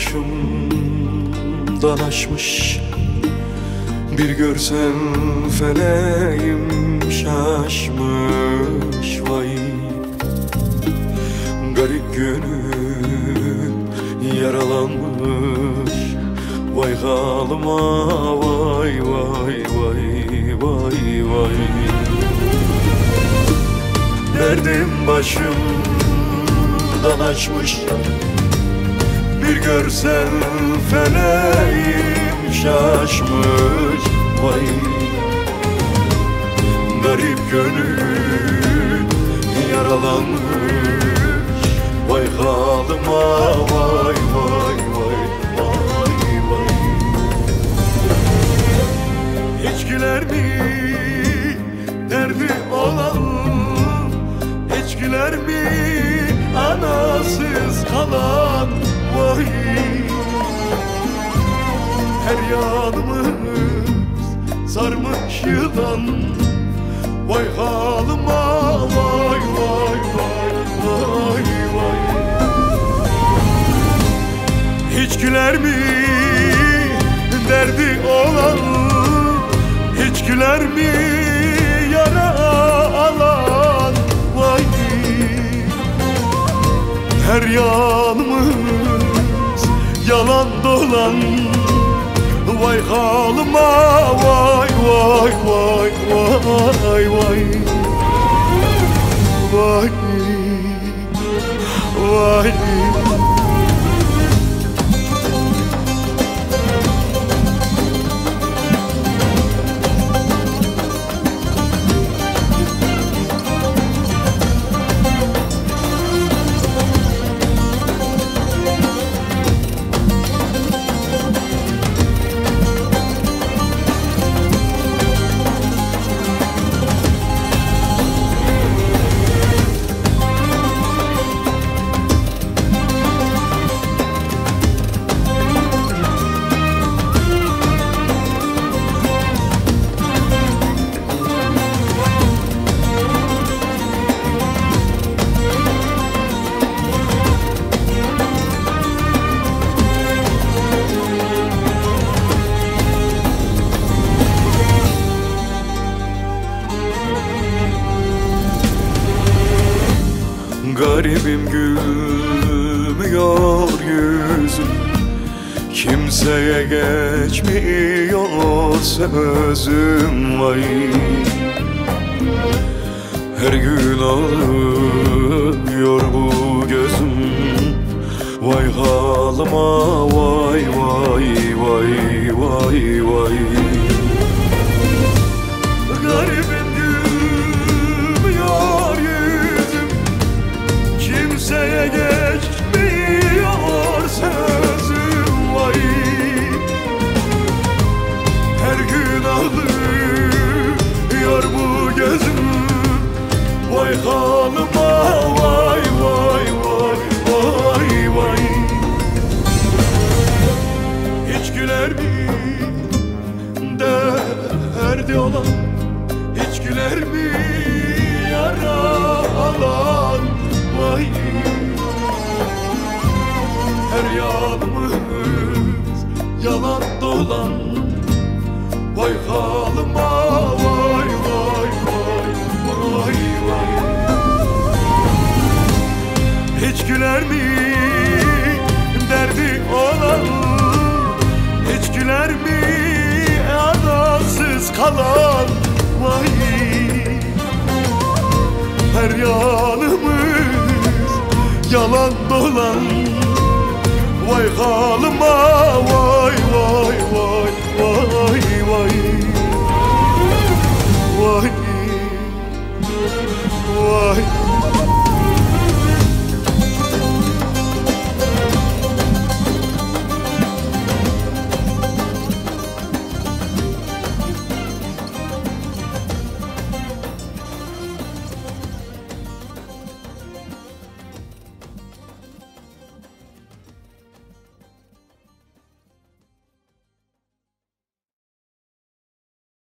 başımdan aşmış. Bir görsen feleğim şaşmış. Vay garip gönül yaralanmış. Vay halıma vay vay vay vay vay. Derdim başımdan aşmış. Bir görsen feleğim şaşmış. Vay garip gönül yaralanmış. Vay halıma vay vay vay vay vay. Hiç güler mi derdi olan? Hiç güler mi anasız kalan? Vay her yanımız sarmış yılan. Vay halıma vay vay vay vay vay. Hiç güler mi derdi olan? Hiç güler mi yara alan? Vay her yanımız yalan dolan. Vay halıma vay vay vay vay vay vay vay. Garibim gülmüyor yüzüm, kimseye geçmiyor sözüm. Vay her gün ağlıyor bu gözüm. Vay halıma vay vay vay vay vay. Garibim gülmüyor yüzüm, kimseye geçmiyor sözüm. Vay her gün ağlıyor bu gözüm. Vay halıma vay vay vay vay vay. Hiç güler mi derdi olan? Hiç güler mi yara alan? Vay her yanımız yalan dolan. Vay halıma vay vay vay vay vay. Hiç güler mi derdi olan? Hiç güler mi anasız kalan? Vay her yanımız yalan dolan. Vay halıma vay